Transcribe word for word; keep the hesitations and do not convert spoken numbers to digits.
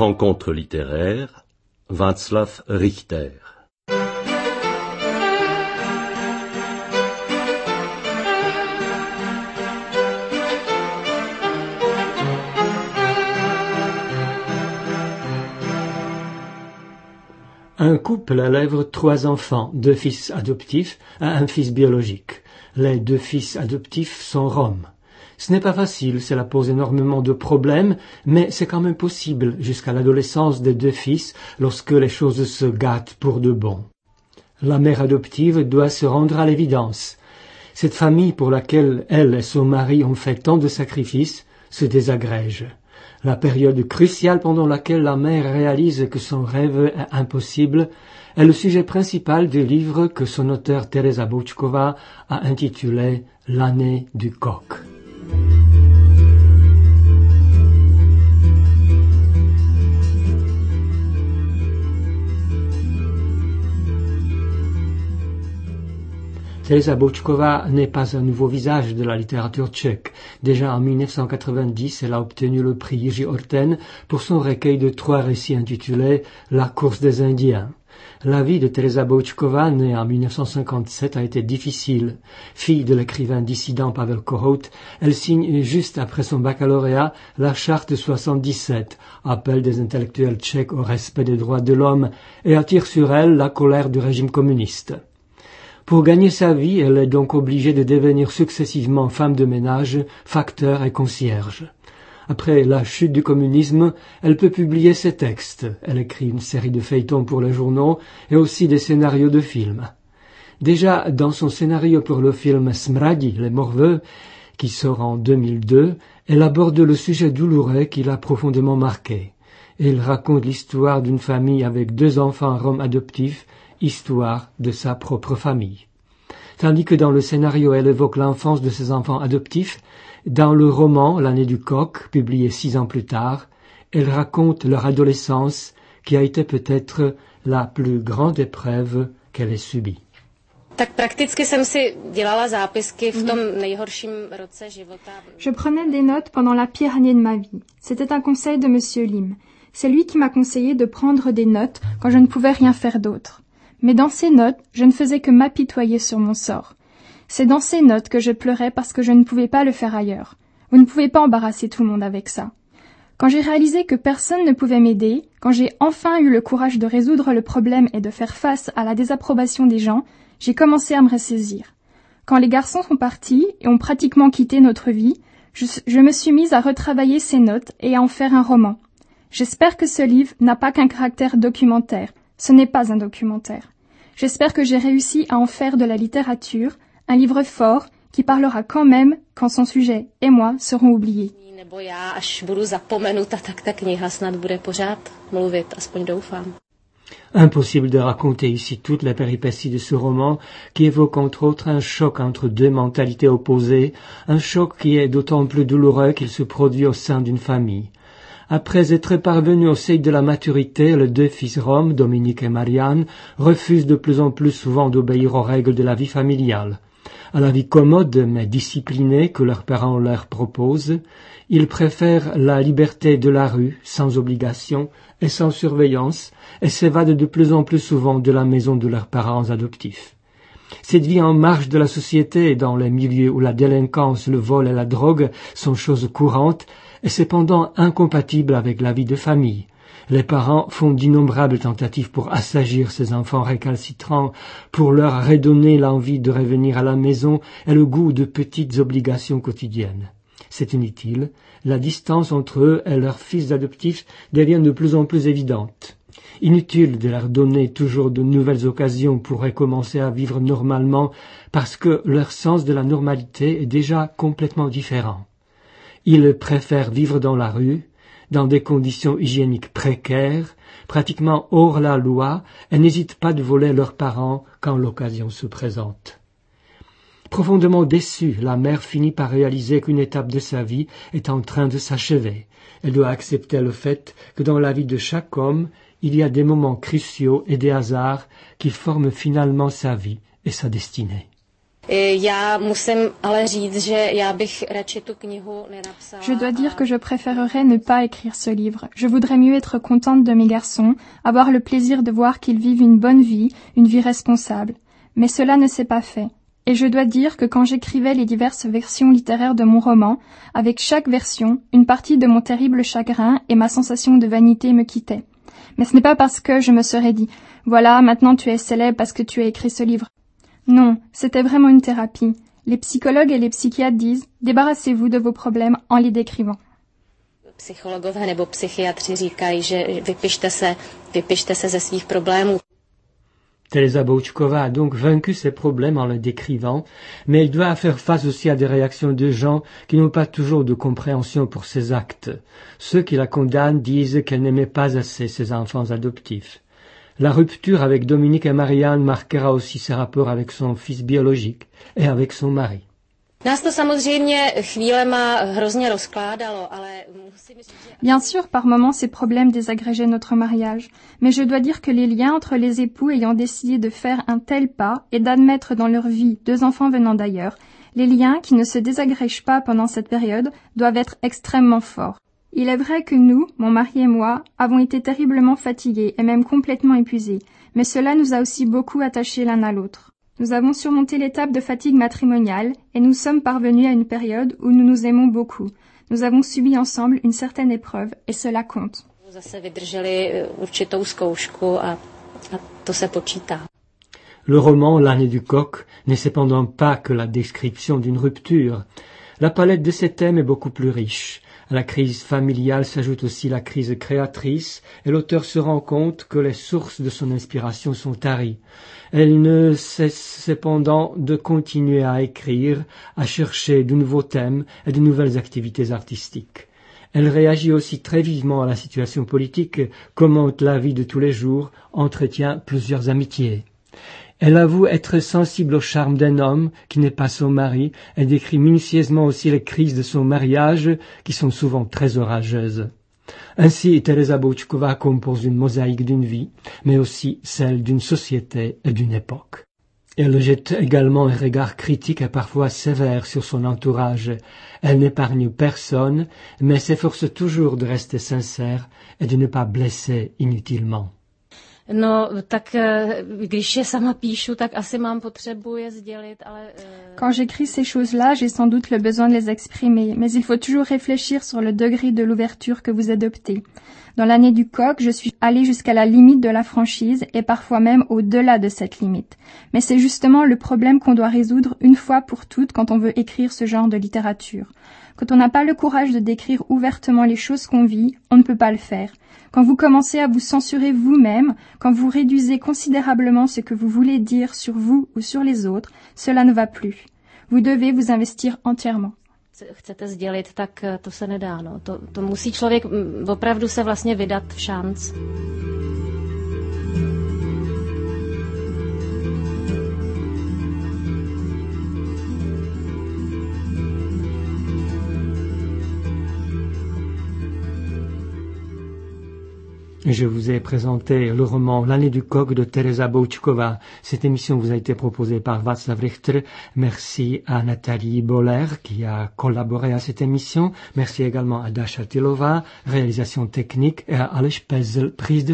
rencontre littéraire, Václav Richter. Un couple élève trois enfants, deux fils adoptifs et un fils biologique. Les deux fils adoptifs sont roms. Ce n'est pas facile, cela pose énormément de problèmes, mais c'est quand même possible jusqu'à l'adolescence des deux fils lorsque les choses se gâtent pour de bon. La mère adoptive doit se rendre à l'évidence. Cette famille pour laquelle elle et son mari ont fait tant de sacrifices se désagrège. La période cruciale pendant laquelle la mère réalise que son rêve est impossible est le sujet principal du livre que son auteure Tereza Bouchkova a intitulé « L'année du coq ». Tereza Bouchkova n'est pas un nouveau visage de la littérature tchèque. Déjà en mille neuf cent quatre-vingt-dix, elle a obtenu le prix Jiří Orten pour son recueil de trois récits intitulé « La course des Indiens ». La vie de Tereza Bouchkova, née en mille neuf cent cinquante-sept, a été difficile. Fille de l'écrivain dissident Pavel Kohout, elle signe juste après son baccalauréat la Charte soixante-dix-sept, appel des intellectuels tchèques au respect des droits de l'homme, et attire sur elle la colère du régime communiste. Pour gagner sa vie, elle est donc obligée de devenir successivement femme de ménage, facteur et concierge. Après la chute du communisme, elle peut publier ses textes. Elle écrit une série de feuilletons pour les journaux et aussi des scénarios de films. Déjà, dans son scénario pour le film Smradi, les morveux, qui sort en deux mille deux, elle aborde le sujet douloureux qui l'a profondément marqué. Elle raconte l'histoire d'une famille avec deux enfants roms adoptifs, histoire de sa propre famille. Tandis que dans le scénario elle évoque l'enfance de ses enfants adoptifs, dans le roman L'année du coq, publié six ans plus tard, elle raconte leur adolescence qui a été peut-être la plus grande épreuve qu'elle ait subie. Je prenais des notes pendant la pire année de ma vie. C'était un conseil de Monsieur Lim. C'est lui qui m'a conseillé de prendre des notes quand je ne pouvais rien faire d'autre. Mais dans ces notes, je ne faisais que m'apitoyer sur mon sort. C'est dans ces notes que je pleurais parce que je ne pouvais pas le faire ailleurs. Vous ne pouvez pas embarrasser tout le monde avec ça. Quand j'ai réalisé que personne ne pouvait m'aider, quand j'ai enfin eu le courage de résoudre le problème et de faire face à la désapprobation des gens, j'ai commencé à me ressaisir. Quand les garçons sont partis et ont pratiquement quitté notre vie, je, je me suis mise à retravailler ces notes et à en faire un roman. J'espère que ce livre n'a pas qu'un caractère documentaire. Ce n'est pas un documentaire. J'espère que j'ai réussi à en faire de la littérature un livre fort qui parlera quand même quand son sujet et moi serons oubliés. Impossible de raconter ici toutes les péripéties de ce roman qui évoque entre autres un choc entre deux mentalités opposées, un choc qui est d'autant plus douloureux qu'il se produit au sein d'une famille. Après être parvenu au seuil de la maturité, les deux fils roms, Dominique et Marianne, refusent de plus en plus souvent d'obéir aux règles de la vie familiale. À la vie commode mais disciplinée que leurs parents leur proposent, ils préfèrent la liberté de la rue, sans obligation et sans surveillance, et s'évadent de plus en plus souvent de la maison de leurs parents adoptifs. Cette vie en marge de la société, dans les milieux où la délinquance, le vol et la drogue sont choses courantes, est cependant incompatible avec la vie de famille. Les parents font d'innombrables tentatives pour assagir ces enfants récalcitrants, pour leur redonner l'envie de revenir à la maison et le goût de petites obligations quotidiennes. C'est inutile, la distance entre eux et leurs fils adoptifs devient de plus en plus évidente. Inutile de leur donner toujours de nouvelles occasions pour recommencer à vivre normalement parce que leur sens de la normalité est déjà complètement différent. Ils préfèrent vivre dans la rue, dans des conditions hygiéniques précaires, pratiquement hors la loi, et n'hésitent pas de voler leurs parents quand l'occasion se présente. Profondément déçue, la mère finit par réaliser qu'une étape de sa vie est en train de s'achever. Elle doit accepter le fait que dans la vie de chaque homme, il y a des moments cruciaux et des hasards qui forment finalement sa vie et sa destinée. Je dois dire que je préférerais ne pas écrire ce livre. Je voudrais mieux être contente de mes garçons, avoir le plaisir de voir qu'ils vivent une bonne vie, une vie responsable. Mais cela ne s'est pas fait. Et je dois dire que quand j'écrivais les diverses versions littéraires de mon roman, avec chaque version, une partie de mon terrible chagrin et ma sensation de vanité me quittaient. Mais ce n'est pas parce que je me serais dit « Voilà, maintenant tu es célèbre parce que tu as écrit ce livre ». Non, c'était vraiment une thérapie. Les psychologues et les psychiatres disent « Débarrassez-vous de vos problèmes en les décrivant ». Psychologové nebo psychiatři říkají, že vypište se, vypište se ze svých problémů. Teresa Bouchkova a donc vaincu ses problèmes en les décrivant, mais elle doit faire face aussi à des réactions de gens qui n'ont pas toujours de compréhension pour ses actes. Ceux qui la condamnent disent qu'elle n'aimait pas assez ses enfants adoptifs. La rupture avec Dominique et Marianne marquera aussi ses rapports avec son fils biologique et avec son mari. Bien sûr, par moments, ces problèmes désagrégeaient notre mariage, mais je dois dire que les liens entre les époux ayant décidé de faire un tel pas et d'admettre dans leur vie deux enfants venant d'ailleurs, les liens qui ne se désagrègent pas pendant cette période doivent être extrêmement forts. Il est vrai que nous, mon mari et moi, avons été terriblement fatigués et même complètement épuisés, mais cela nous a aussi beaucoup attachés l'un à l'autre. Nous avons surmonté l'étape de fatigue matrimoniale et nous sommes parvenus à une période où nous nous aimons beaucoup. Nous avons subi ensemble une certaine épreuve et cela compte. Le roman L'année du coq n'est cependant pas que la description d'une rupture. La palette de ces thèmes est beaucoup plus riche. À la crise familiale s'ajoute aussi la crise créatrice et l'auteur se rend compte que les sources de son inspiration sont taries. Elle ne cesse cependant de continuer à écrire, à chercher de nouveaux thèmes et de nouvelles activités artistiques. Elle réagit aussi très vivement à la situation politique, commente la vie de tous les jours, entretient plusieurs amitiés. Elle avoue être sensible au charme d'un homme qui n'est pas son mari et décrit minutieusement aussi les crises de son mariage qui sont souvent très orageuses. Ainsi, Teresa Bouchkova compose une mosaïque d'une vie, mais aussi celle d'une société et d'une époque. Elle jette également un regard critique et parfois sévère sur son entourage. Elle n'épargne personne, mais s'efforce toujours de rester sincère et de ne pas blesser inutilement. No, tak když je sama píšu, tak asi mám potřebu je sdělit, ale... Quand j'écris ces choses-là, j'ai sans doute le besoin de les exprimer, mais il faut toujours réfléchir sur le degré de l'ouverture que vous adoptez. Dans l'année du coq, je suis allée jusqu'à la limite de la franchise et parfois même au-delà de cette limite. Mais c'est justement le problème qu'on doit résoudre une fois pour toutes quand on veut écrire ce genre de littérature. Quand on n'a pas le courage de décrire ouvertement les choses qu'on vit, on ne peut pas le faire. Quand vous commencez à vous censurer vous-même, quand vous réduisez considérablement ce que vous voulez dire sur vous ou sur les autres, cela ne va plus. Vous devez vous investir entièrement. Chcete sdělit, tak to se nedá. No. To, to musí člověk opravdu se vlastně vydat v šanc. Je vous ai présenté le roman L'année du coq de Teresa Bouchkova. Cette émission vous a été proposée par Václav Richter. Merci à Nathalie Boller qui a collaboré à cette émission. Merci également à Dasha Tilova, réalisation technique, et à Aleš Pezel, prise de